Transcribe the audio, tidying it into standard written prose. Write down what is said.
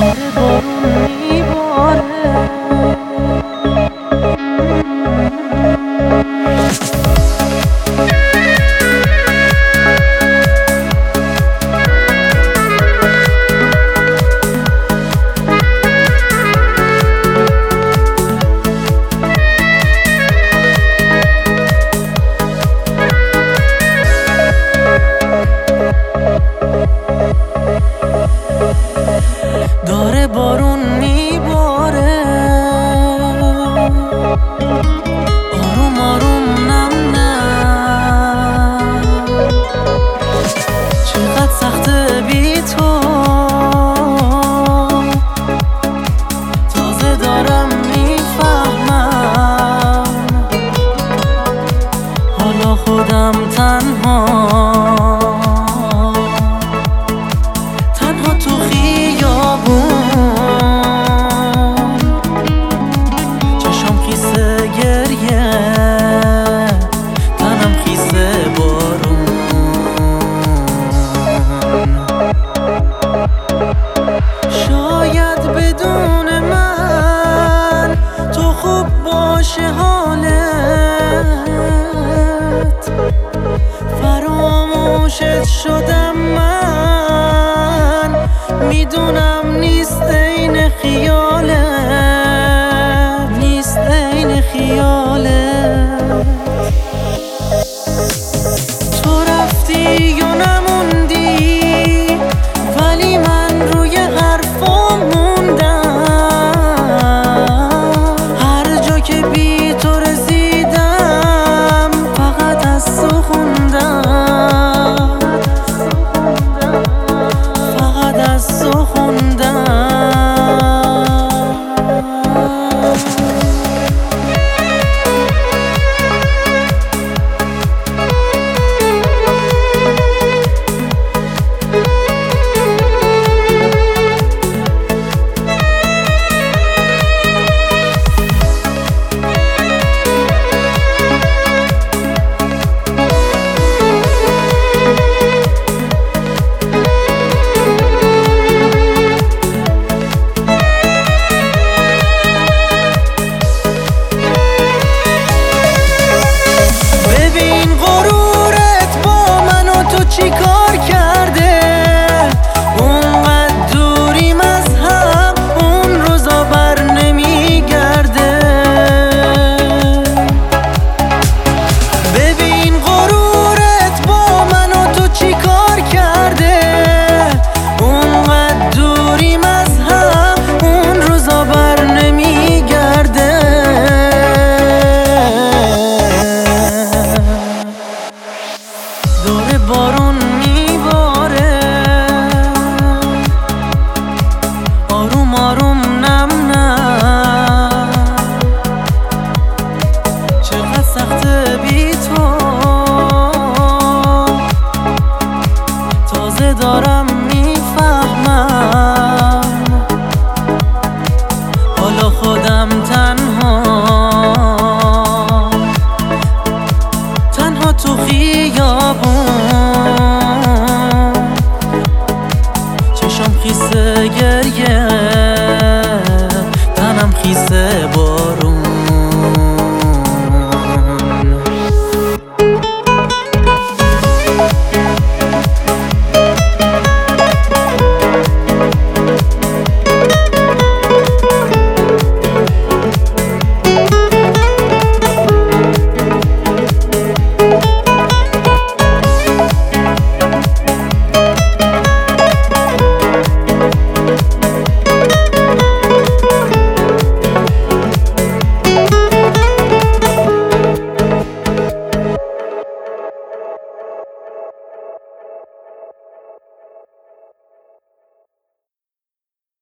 داره بارون میباره، آروم آروم نم نم. چقدر سخته بی تو، تازه دارم میفهمم حالا خودم تنها تو خیابون، چشام خیسه گریه، تنم خیسه بارون. شاید بدون من تو خوب باشه حالت، فراموشت شدم من، میدونم نیست عین خیالت، نیست عین خیالت. تو رفتی یا نموندی، ولی من روی حرفام موندم. هر جا که بی تو رسیدم فقط از تو خوندم، فقط از تو خوندم. چی کار کرده اونقدر دوریم از هم، اون روزا بر نمیگرده. ببین غرورت با من و تو چی کار کرده، اونقدر دوریم از هم، اون روزا بر نمیگرده. داره بارون میباره، آروم آروم نم نم. چقدر سخته بی تو، تازه دارم میفهمم